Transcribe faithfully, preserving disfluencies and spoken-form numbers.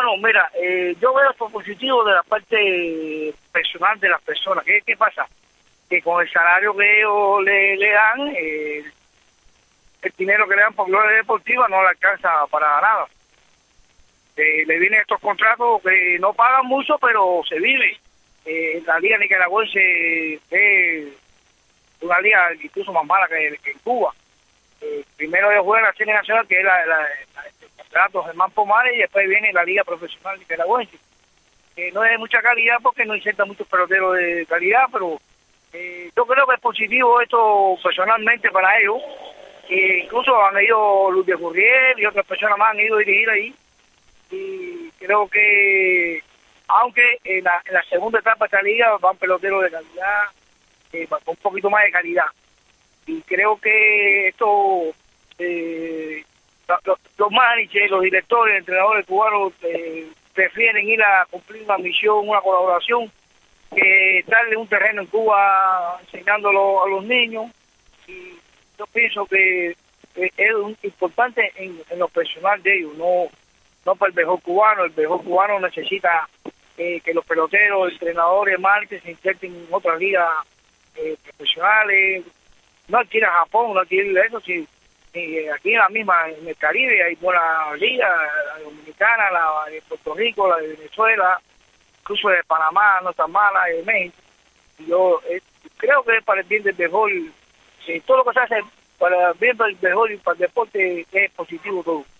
Bueno, mira, eh, yo veo esto positivo de la parte personal de las personas. ¿Qué, qué pasa? Que con el salario que ellos le, le dan, eh, el dinero que le dan por gloria deportiva no le alcanza para nada. Eh, le vienen estos contratos que no pagan mucho, pero se vive. Eh, la liga nicaragüense es una liga incluso más mala que, que en Cuba. Eh, primero ellos juegan la serie nacional, que es la, la, la, el campeonato Germán Pomares, y después viene la liga profesional nicaragüense. Eh, no es de mucha calidad porque no inserta muchos peloteros de calidad, pero eh, yo creo que es positivo esto personalmente para ellos. Eh, incluso han ido Luz de Gurriel y otras personas más han ido a dirigir ahí. Y creo que, aunque en la, en la segunda etapa de esta liga van peloteros de calidad, eh, con un poquito más de calidad. Y creo que esto, eh, los, los managers, los directores, entrenadores cubanos eh, prefieren ir a cumplir una misión, una colaboración, que darle un terreno en Cuba enseñándolo a los niños. Y yo pienso que, que es un, importante en, en lo personal de ellos, no no para el béisbol cubano. El béisbol cubano necesita eh, que los peloteros, entrenadores, managers se inserten en otras ligas eh, profesionales. No hay que ir a Japón, no hay que ir a eso, si, si aquí en la misma, en el Caribe hay buenas ligas, la dominicana, la de Puerto Rico, la de Venezuela, incluso de Panamá, no tan mala, de México. Y yo eh, creo que para el bien del béisbol, eh, todo lo que se hace para el bien del béisbol y para el deporte es positivo todo.